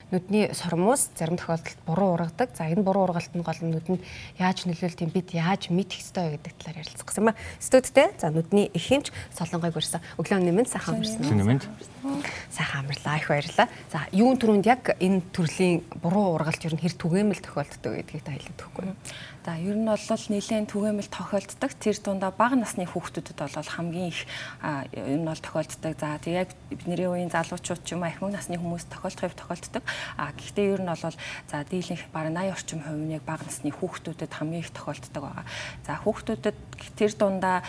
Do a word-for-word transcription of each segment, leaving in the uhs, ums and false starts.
нүдний сормоос зарим тохиолдолд буруу ургадаг. За энэ буруу ургалт нь гол нь нүдэнд яаж нөлөөлт юм бид яаж мэдэх ёстой гэдэг талаар ярилцах гэсэн юм. Студидтэй за нүдний эхэмж Солонгойг урьсан. Өглөө нэмэнд сайхан амарсан. Нэмэнд. Сайхан амарлаа их баярлалаа. За юун түрүүнд яг энэ төрлийн буруу ургалт ер нь хэр түгээмэл тохиолддог гэдгийг та хэлээд өгөхгүй юу? За ер нь бол нэлээд түгээмэл тохиолддог. Тэр дундаа бага насны хүүхдүүдэд бол хамгийн их ер нь бол тохиолддог. За тэг яг бидний үеийн залуучууд ч юм уу ахмад насны хүмүүс тохиолдох хэв тохиолддог. А гэхдээ ер нь бол за дийлэнх бараг eighty орчим хувь нь яг бага насны хүүхдүүдэд хамгийн их тохиолддог байгаа. За хүүхдүүдэд тэр дундаа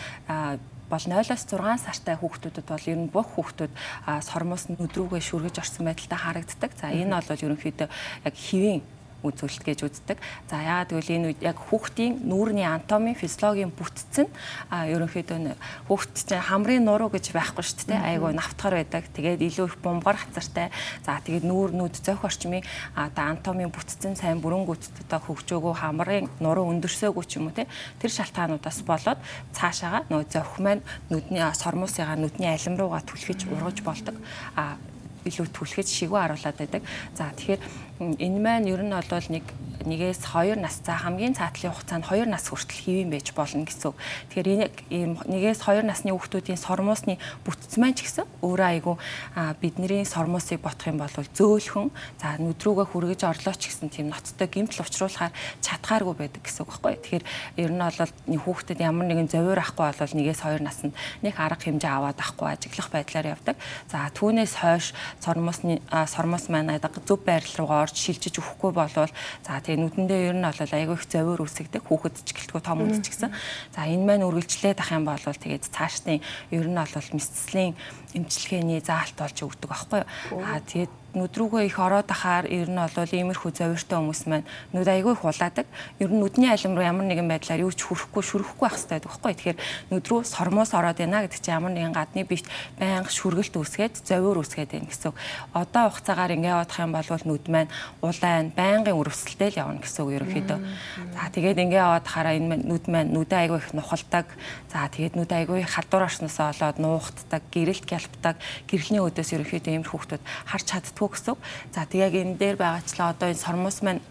бол нойлоос зургаан сартай хүүхдүүдэд бол ер нь бүх хүүхдүүд сормоос нүд рүүгээ шүргэж орсон байдалтай харагддаг. За энэ бол ерөнхийдөө яг хэвийн үзүүлэлт гэж үздэг. За яагаад гэвэл энэ үед яг хүүхдийн нүүрний анатомийн физиологийн бүтцэн а ерөнхийдөө хүүхд чинь хамрын нуруу гэж байхгүй шүү дээ. Айгуу навтгар байдаг. Тэгээд илүү их бомбор хацартай. За тэгээд нүүр нүд зөх орчмын одоо анатомийн бүтцэн сайн бүрэнгүүт одоо хөгжөөгөө хамрын нуруу өндөрсөөгүй ч юм уу те. Тэр шалтгаануудаас болоод цаашаага нөө зөх маань нүдний сормоосыгаа нүдний алим руугаа түлхэж ургаж болдог. А илүү түлхэж шигүү харуулад байдаг. За тэгэхээр энэ маань ер нь бол нэг нэгээс хоёр нас за хамгийн цаатлын хугацаанд хоёр нас хүртэл хэвэн байж болно гэсэн. Тэгэхээр энэ ийм нэгээс хоёр насны хүүхдүүдийн сормоосны бүтц маань ч гэсэн өөрөө айгүй бидний сормоосыг ботох юм бол зөөлхөн за нүд рүүгээ хүргэж орлоо ч гэсэн тийм ноцтой гэмтэл учруулахаар чадхааргүй байдаг гэсэн үг байхгүй. Тэгэхээр ер нь бол хүүхдэд ямар нэгэн зовир ахгүй бол нэгээс хоёр наснд нэг арга хэмжээ аваад ахгүй ажиглах байдлаар явдаг. За түүнээс хойш сормоосны сормоос маань зөв байрлал руугаа орж шилжиж өгөхгүй болвол за тэгээ нүдэндээ ер нь бол айгүй их зовир үүсгдэг хүүхэд ч гэлтгүй том үед ч гэсэн. За энэ маань үргэлжлээд ах юм бол тэгээд цаашдын ер нь бол мэдслийн эмчилгээний заалт болж өгдөг байхгүй юу. Аа тэгээд нүд рүүгээ их ороод ахаар ер нь бол иймэрхүү зовиртой хүмүүс маань нүд айгүй их улаадаг. Ер нь нүдний алим руу ямар нэгэн байдлаар юу ч хүрэхгүй шүрхэхгүй байх хэрэгтэй байхгүй. Тэгэхээр нүд рүү сормоос ороод байна гэдэг чинь ямар нэгэн гадны биет байнга шүргэлт үүсгээд зовир үүсгээд байна гэсэн. Одоо хугацаагаар ингэ явах юм бол нүд маань улаан байнгын өрөвсөлтэй л явна гэсэн үг ерөнхийдөө. За тэгээд ингэ яваад хараа энэ нүд маань нүдээ айгүй их нухалдаг. За тэгээд нүд айгүй их халдвар орсноосоо болоод нуугддаг, гэрэлт гялбдаг, гэрхлийн өдөөс ерөнхийдөө иймэр хүүхдүүд харж чаддаг гэсэн. За тэг яг энэ дээр байгаачлаа одоо энэ сормоос маань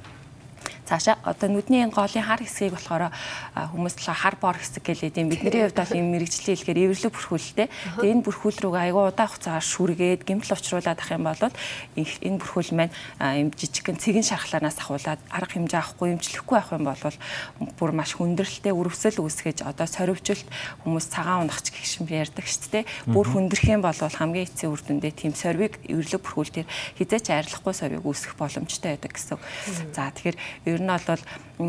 цаашаа одоо нүдний энэ голын хар хэсгийг болохоор хүмүүс талаа хар бор хэсэг гэлээд юм. Бидний хувьд бол энэ мэрэгжлийн хэлээр эвэрлэг бүрхүүлтэй. Тэгээ энэ бүрхүүл рүүгээ аягүй удаан хугацаагаар шүргээд гэмтэл учруулад ах юм бол энэ бүрхүүл маань юм жижигхэн цэгэн шархлаанаас ахуулаад арга хэмжээ авахгүй эмчлэхгүй байх юм бол бүр маш хүндрэлтэй өрөвсөл үүсгэж одоо соривчулт хүмүүс цагаан унахч гэх шиг ярьдаг шүү дээ. Бүр хүндрэх юм бол хамгийн эцсийн үр дүндээ тийм сорвиг эвэрлэг бүрхүүл дээр хизээч арилахгүй сорвиг үүсгэх боломжтой байдаг гэсэн. За тэгэхээр ер нь бол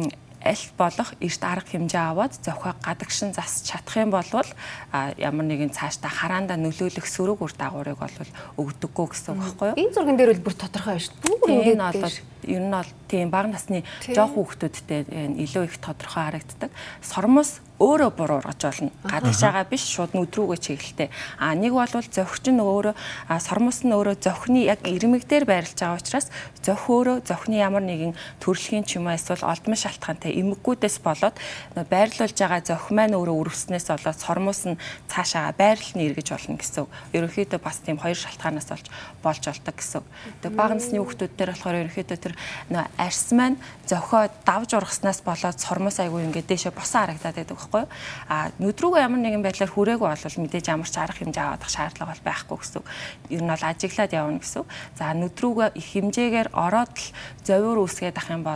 аль болох эрт арга хэмжээ аваад зохиог гадагшин засч чадах юм бол ямар нэгэн цаашдаа хараандаа нөлөөлөх сөрөг үр дагаврыг бол өгдөггүй гэсэн үг байхгүй юу? Энэ зурган дээр бол бүр тодорхой байна шүү дээ. Бүр ингэ бол ер нь бол тийм бага насны жоох хүүхдүүдтэй илүү их тодорхой харагддаг. Сормоос өөрөө буруу ургаж болно. Гадагшаага биш шууд нүд рүүгээ чиглэлтэй. А нэг бол зохич нь өөрөө сормоос нь өөрөө зохины яг ирмэг дээр байрлаж байгаа учраас зох өөрөө зохины ямар нэгэн төрөлхийн ч юм уу эсвэл олдмон шалтгаантай эмэггүүдээс болоод байрлуулж байгаа зох маань өөрөө өрөвснээс болоод сормоос нь цаашаага байрлал нь эргэж болно гэсэн. Ерөнхийдөө бас тийм хоёр шалтгаанаас болж болж болдог гэсэн. Тэгээ бага насны хүүхдүүд дээр болохоор ерөнхийдөө тэр арьс маань зохио давж ургаснаас болоод сормоос айгүй ингээд дээшээ босоо харагдаад байдаг байхгүй юу? А нүд рүүгээ ямар нэгэн байдлаар хүрээгүй бол мэдээж ямар ч арга хэмжээ авах шаардлага бол байхгүй гэсэн. Ер нь бол ажиглаад явна гэсэн. За нүд рүүгээ их хэмжээгээр ороод л зовир үүсгээд ах юм бол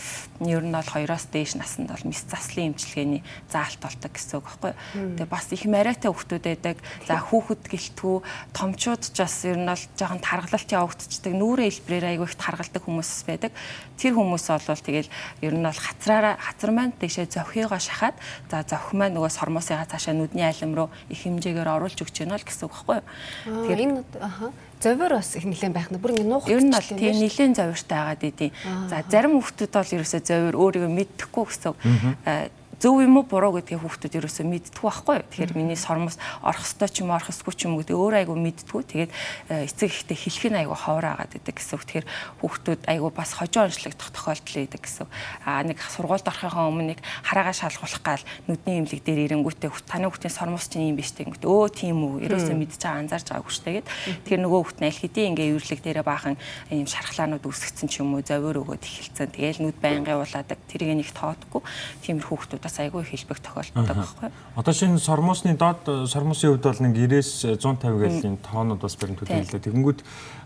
ер нь бол хоёроос дээш наснд бол мис заслын эмчилгээний заалт болдог гэсэн үг байхгүй юу? Тэгээ бас их мариатай хүүхдүүд байдаг. За хүүхэд гэлтгүү томчууд ч бас ер нь бол жоохон таргалалт явагдчихдаг. Нүүрэн хэлбэрээр айгүй их таргалдаг хүмүүс байдаг. Тэр хүмүүс бол тэгэл ер нь бол хацраараа хацар маань дэшээ зохиогоо шахаад за зохих маань нөгөө сормоосыгаа цаашаа нүдний алим руу их хэмжээгээр оруулж өгч яана л гэсэн үг байхгүй юу? Тэгэхээр энэ аха зовир бас их нэлээд байх нь бүр ингэ нуух. Ер нь бол тийм нэлээд зовиртай байгаад идэв. За зарим хүүхдүүд бол ерөөсөө зовир өөрийгөө мэддэхгүй гэсэн. зөв юм уу буруу гэдгийг хүүхдүүд ерөөсөө мэддэггүй байхгүй юу. Тэгэхээр миний сормос орох ёстой ч юм орох ёсгүй ч юм уу гэдэг өөрөө айгүй мэддэггүй. Тэгээд эцэг ихтэй хэлэх нь айгүй ховор агаад идэг гэсэн үг. Тэгэхээр хүүхдүүд айгүй бас хожоо онцлогдох тохиолдол идэг гэсэн. Аа нэг сургуульд орохын өмнө нэг хараагаа шалгуулах гал нүдний имлэг дээр ирэнгүүтээ таны хүүхдийн сормос чинь юм биш тэгэнgut өө тийм үү ерөөсөө мэдж байгаа анзаарж байгаагүй шүү дээ. Тэгэхээр нөгөө хүүхд нь аль хэдийн ингээ эвэрлэг дээрээ баахан ийм шархлаанууд үүсгэсэн ч юм уу зовөр өгөөд эхэлсэн. Тэгээл нүд байнгын уулаадаг тэрийг нэг тоодгүй. Тиймэр хүүхдүүд бас айгүй хэлбэг тохиолддог байхгүй. Одоо шинэ сормосны доод сормосын хувьд бол нэг девяносто one fifty гэлээ тоонууд бас баримт төдийлээ. Тэгэнгүүт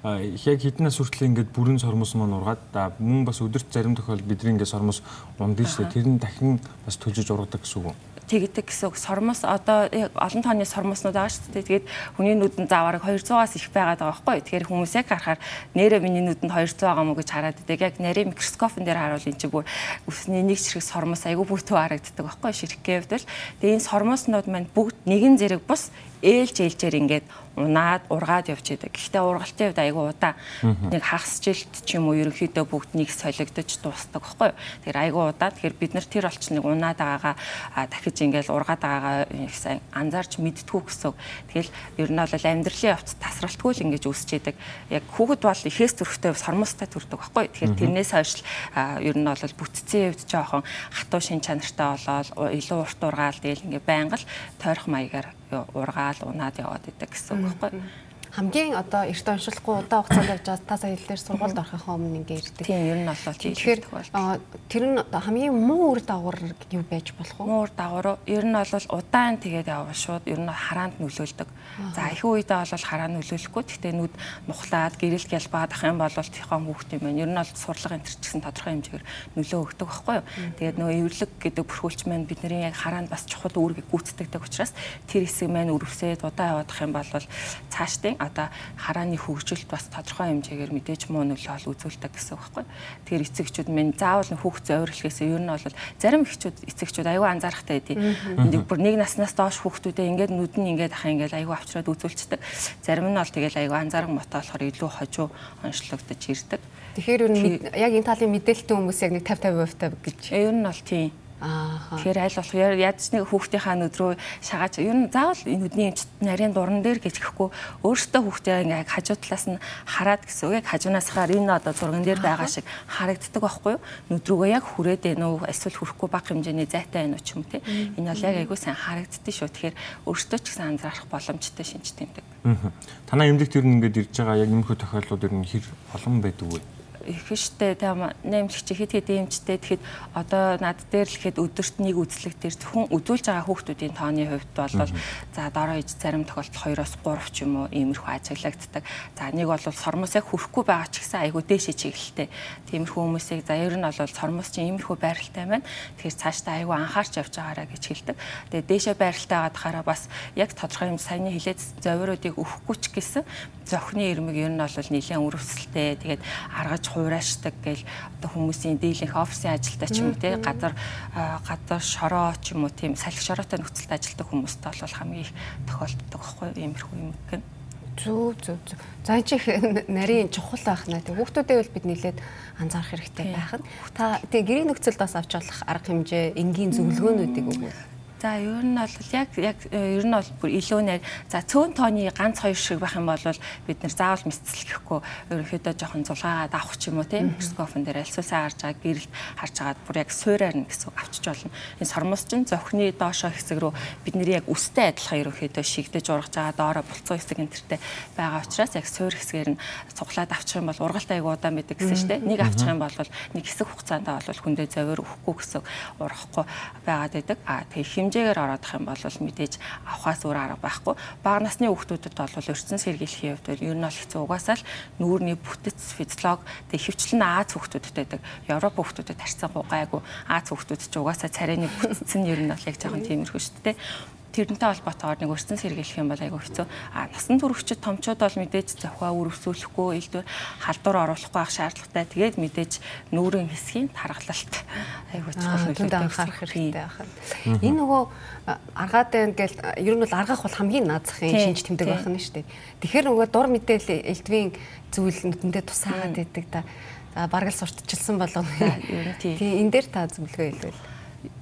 яг хэднээс хүртэл ингээд бүрэн сормос маань ургаад мөн бас өдөрт зарим тохиолдолд бидний ингээд сормос ундын шүү дээ. Тэр нь дахин бас төжиж ургадаг гэсэн үг үү? Тэгдэг гэсэн сормос одоо олон тооны сормоснууд байгаа шүү дээ. Тэгээд хүний нүдэнд заавараг two hundred-аас их байгаад байгаа байхгүй. Тэгэхээр хүмүүс яг харахаар нэрээ миний нүдэнд two hundred байгаа мó гэж хараад идэг. Яг нарийн микроскопын дээр харуул энэ чинь бүр үсний нэг чирэг сормос айгүй бүтэн харагддаг байхгүй ширхгийн хувьд л. Тэгээд энэ сормоснууд маань бүгд нэгэн зэрэг бус ээлж ээлжээр ингээд унаад ургаад явж идэг. Гэхдээ ургалтын хувьд айгүй удаа нэг хагас жилт ч юм уу ерөнхийдөө бүгд нэг солигдож дуусдаг байхгүй юу. Тэгэхээр айгүй удаа. Тэгэхээр бид нар тэр олч нэг унаад байгаагаа дахиж ингээл ургаад байгаагаа их сайн анзаарч мэдтгүү гэсэн. Тэгэл ер нь бол амьдралын явц тасралтгүй л ингэж үсч идэг. Яг хүүхэд бол ихээс төрхтэй сормостой төрдөг байхгүй юу. Тэгэхээр тэрнээс хойш ер нь бол бүтцийн хувьд жоохон хатуу шин чанартай болоод илүү урт ургаал тэгэл ингээ байнга л тойрох маягаар ургаал унаад яваад идэг гэсэн үг байхгүй. Хамгийн одоо эрт оншилахгүй удаа хугацаанд явж байгаа та сая хэллээр сургуульд орохын өмнө ингээ ирдэг. Тийм ер нь болоо тийм. Тэгэхээр тэр нь хамгийн муу үр дагавар юу байж болох вэ? Муу үр дагавар ер нь бол удаан тэгээд явбал шууд ер нь хараанд нөлөөлдөг. За их үедээ бол хараа нөлөөлөхгүй. Гэхдээ нүд нухлаад гэрэлт ялбаад ах юм бол тихон хүүхд юм байна. Ер нь бол сурлага энэ ч гэсэн тодорхой хэмжээгээр нөлөө өгдөг байхгүй юу? Тэгээд нөгөө эвэрлэг гэдэг бүрхүүлч маань бидний яг хараанд бас чухал үүргийг гүйцэтгэдэг учраас тэр хэсэг маань өрөвсөд удаа явах юм бол цаашдын одоо харааны хөгжилт бас тодорхой хэмжээгээр мэдээж муу нөлөө үзүүлдэг гэсэн үг байхгүй. Тэгэхээр эцэгчүүд минь заавал хүүхд зөөврлөхөөс ер нь бол зарим эхчүүд эцэгчүүд аюу анзаарахтай байдیں۔ Бүр нэг наснаас доош хүүхдүүдээ ингээд нүд нь ингээд ахаа ингээд аюу авчраад үзүүлчихдэг. Зарим нь бол тэгэл аюу анзаарах мотой болохоор илүү хожуу онцлогдож ирдэг. Тэгэхээр ер нь яг энэ талын мэдээлэлтэй хүмүүс яг нэг fifty fifty гэж. Ер нь бол тийм. Аа. Тэгэхээр аль болох ядч нэг хүүхдийнхаа нүд рүү шагааж ер нь заавал нүдний эмчт нарийн дуран дээр гэж гэхгүй өөртөө хүүхдээ ингээ хажуу талаас нь хараад гэсэн үг яг хажуунаас хаар энэ одоо зурган дээр байгаа шиг харагддаг байхгүй юу нүд рүүгээ яг хүрээд ээ нөө эсвэл хүрэхгүй бага хэмжээний зайтай байна уу ч юм те энэ бол яг айгүй сайн харагддээ шүү тэгэхээр өөртөө ч гэсэн анзаарах боломжтой шинж тэмдэг. Аа. Танаа эмнэлэгт ер нь ингээд ирж байгаа яг нэмэх тохиолдлууд ер нь хэр олон байдаг вэ? Их штэ тийм нэмлэгч хэд хэд эмчтэй тэгэхэд одоо над дээр л ихэд өдөрт нэг үзлэг дээр зөвхөн үзүүлж байгаа хүүхдүүдийн тооны хувьд бол за дороо иж зарим тохиолдолд two-оос three ч юм уу иймэрхүү ажиглагддаг. За нэг бол сормос яг хүрэхгүй байгаа ч гэсэн айгүй дээшээ чиглэлтэй. Тиймэрхүү хүмүүсийг за ер нь бол сормос чинь иймэрхүү байралтай байна. Тэгэхээр цаашдаа айгүй анхаарч явж байгаараа гэж хэлдэг. Тэгээ дээшээ байралтай байгаа дахаараа бас яг тодорхой юм саяны хэлээд зовиоруудыг өгөхгүй ч гэсэн зохины ирмэг ер нь бол нэлээд өрөвсөлтэй. Тэгээд аргаж хураашдаг гэл одоо хүмүүсийн дийлэнх офисын ажилтаа ч юм уу те газар газар шороо ч юм уу тийм салхи шороотой нөхцөлд ажилладаг хүмүүст бол хамгийн их тохиолддог байхгүй иймэрхүү юм гэн. Зүг зүг зүг. За энэ чих нарийн чухал байх наа. Тэг хүүхдүүдээ бол бид нэлээд анзаарах хэрэгтэй байх нь. Та тэг гэрийн нөхцөлд бас авч болох арга хэмжээ, энгийн зөвлөгөөнүүдийг өгвөл. За ер нь бол яг яг ер нь бол бүр илүү нэр за цөөн тооны ганц хоёр шиг байх юм бол бид нэр заавал мэдцэлэхгүй ерөнхийдөө жоохон зулгаагаад авах ч юм уу тийм микроскопын дээр альсуусаа харж байгаа гэрэлт харж агаад бүр яг суураар нь гэсэн авчиж болно. Энэ сормос чинь зохины доошоо хэсэг рүү бидний яг үстэй адилхан ерөнхийдөө шигдэж ургаж байгаа доороо булцуу хэсэг энтертэй байгаа учраас яг суур хэсгээр нь цуглаад авчих юм бол ургалт айгуу удаан байдаг гэсэн шүү дээ. Нэг авчих юм бол нэг хэсэг хугацаанд бол хүндээ зовир өгөхгүй гэсэн урахгүй байгаад байдаг. А тэгээ хэмжээгээр ороодох юм бол мэдээж авахаас өөр арга байхгүй. Бага насны хүүхдүүдэд бол өрцөн сэргийлэхийн хувьд ер нь бол хэцүү угаасаа л нүүрний бүтэц физиолог тэг хөвчлэн Аз хүүхдүүдэд байдаг. Европ хүүхдүүдэд харьцангуй гайгүй. Аз хүүхдүүд ч угаасаа царайны бүтэц нь ер нь бол яг жоохон тиймэрхүү шүү дээ. Тэрнтэй холбоотойгоор нэг өрцөн сэргийлэх юм бол айгүй хэцүү. А насан туршид томчууд бол мэдээж завхаа өрөвсүүлэхгүй, элдвэр халдвар оруулахгүй байх шаардлагатай. Тэгээд мэдээж нүүрийн хэсгийн тархалалт айгүй чухал нөлөөтэй анхаарах хэрэгтэй байна. Энэ нөгөө аргаад байна гэл ер нь бол аргах бол хамгийн наазахын шинж тэмдэг байх нь шүү дээ. Тэгэхээр нөгөө дур мэдээлэл элдвийн зүйл нүдэндээ тусаагаад байдаг да. За бараг л сурталчилсан болов. Ер нь тийм. Тийм энэ дээр та зөвлөгөө хэлвэл.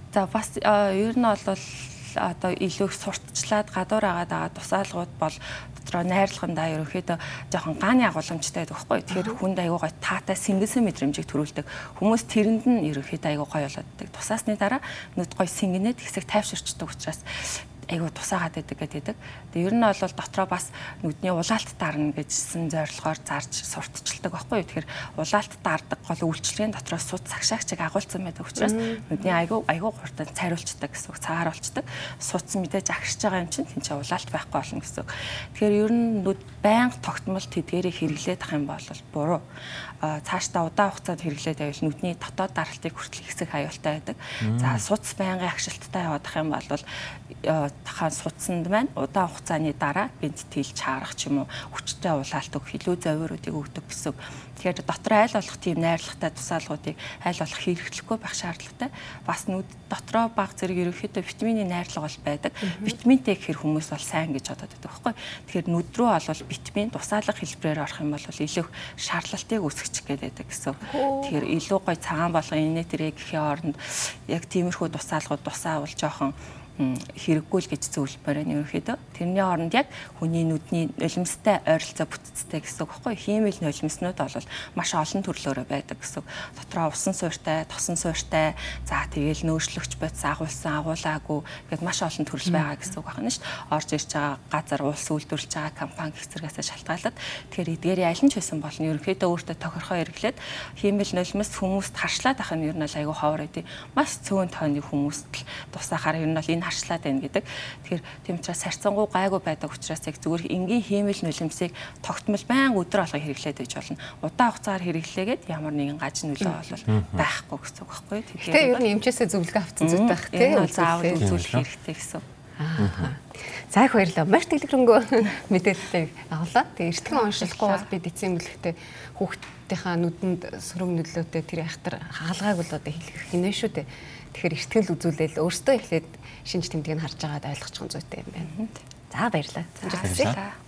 За бас ер нь бол одоо илүү сурталчлаад гадуур агаад байгаа тусаалгууд бол дотроо найрлагандаа ерөнхийдөө жоохон гааны агуулмжтай байдаг байхгүй. Тэгэхээр хүнд аягүй гой таатай сингэнсэн мэдрэмжийг төрүүлдэг. Хүмүүс тэрэнд нь ерөнхийдөө аягүй гой болоод байдаг. Тусаасны дараа нүд гой сингэнээд хэсэг тайвширчдаг учраас айгуу тусаагаад байдаг гэдэг. Тэгээ ер нь бол дотроо бас нүдний улаалт дарна гэжсэн зорилгоор зарж сурталчилдаг байхгүй юу. Тэгэхээр улаалт дардаг гол үйлчлэгийн дотроо суд цагшаагчиг агуулсан байдаг учраас нүдний айгуу айгуу хурдан цайруулцдаг гэсэн үг, цааруулцдаг. Суц мэдээж агшиж байгаа юм чинь тэнцээ улаалт байхгүй болно гэсэн үг. Тэгэхээр ер нь нүд байнга тогтмол тэдгээрийг хэрэглээд ах юм бол буруу. Цаашдаа удаан хугацаанд хэрэглээд байвал нүдний дотоод даралтыг хүртэл ихсэх аюултай байдаг. За суц байнгын агшилттай яваад ах юм бол тахан суцсанд маань удаан хугацааны дараа бинт тэлж чаарах ч юм уу хүчтэй улаалт өгөх илүү зовиоруудыг өгдөг гэсэн. Тэгэхээр дотор айл болох тийм найрлагатай тусаалгуудыг айл болох хэрэглэхгүй байх шаардлагатай. Бас нүд дотроо баг зэрэг ерөнхийдөө витамины найрлага бол байдаг. Витаминтэй гэхэр хүмүүс бол сайн гэж бодоод байдаг байхгүй. Тэгэхээр нүд рүү бол витамин тусаалга хэлбэрээр орох юм бол илүү их шаардлагатыг үүсгэж гэдэг гэсэн. Тэгэхээр илүү гой цагаан болгон инээ тэрэг гэхийн оронд яг тиймэрхүү тусаалгууд тусаавал жоохон хэрэггүй л гэж зөвлөмөр нь ерөнхийдөө. Тэрний оронд яг хүний нүдний нулимстай ойролцоо бүтцтэй гэсэн үг байхгүй. Хиймэл нулимснууд бол маш олон төрлөөрөө байдаг гэсэн. Дотроо усан суурьтай, тосон суурьтай, за тэгээл нөөшлөгч бодис агуулсан, агуулаагүй гэд маш олон төрөл байгаа гэсэн үг байна шүү дээ. Орж ирж байгаа газар улс үйлдвэрлэж байгаа компани гэх зэрэгээс шалтгаалаад тэгэхээр эдгээр аль нь ч байсан бол ерөнхийдөө өөртөө тохирхоо эргэлээд хиймэл нулимс хүмүүст харшлаад ах нь ер нь айгүй ховор байдیں۔ Маш цөөн тооны хүмүүст л тусаахаар ер нь бол энэ харшлаад байна гэдэг. Тэгэхээр тийм учраас сарцсангуу гайгүй байдаг учраас яг зүгээр энгийн хиймэл нулимсыг тогтмол байнга өдөр алга хэрэглээд байж болно. Удаан хугацаар хэрэглээгээд ямар нэгэн гаж нөлөө бол байхгүй гэсэн үг байхгүй. Тэгэхээр ер нь эмчээсээ зөвлөгөө авсан зүйл байх тийм үү? Заавал үзүүлэх хэрэгтэй гэсэн. Аа. За их баярлалаа. Маш дэлгэрэнгүй мэдээлэлтэй авлаа. Тэгээ эртхэн оншилахгүй бол бид эцсийн бүлэгтээ хүүхдийнхаа нүдэнд сөрөг нөлөөтэй тэр яхтар хаалгааг бол одоо хэлэх хинэ шүү дээ. Тэгэхээр эртгэл үзүүлэл өөртөө эхлээд шинж тэмдгийг харж байгаад ойлгочих зүйтэй юм байна. За баярлалаа. За баярлалаа.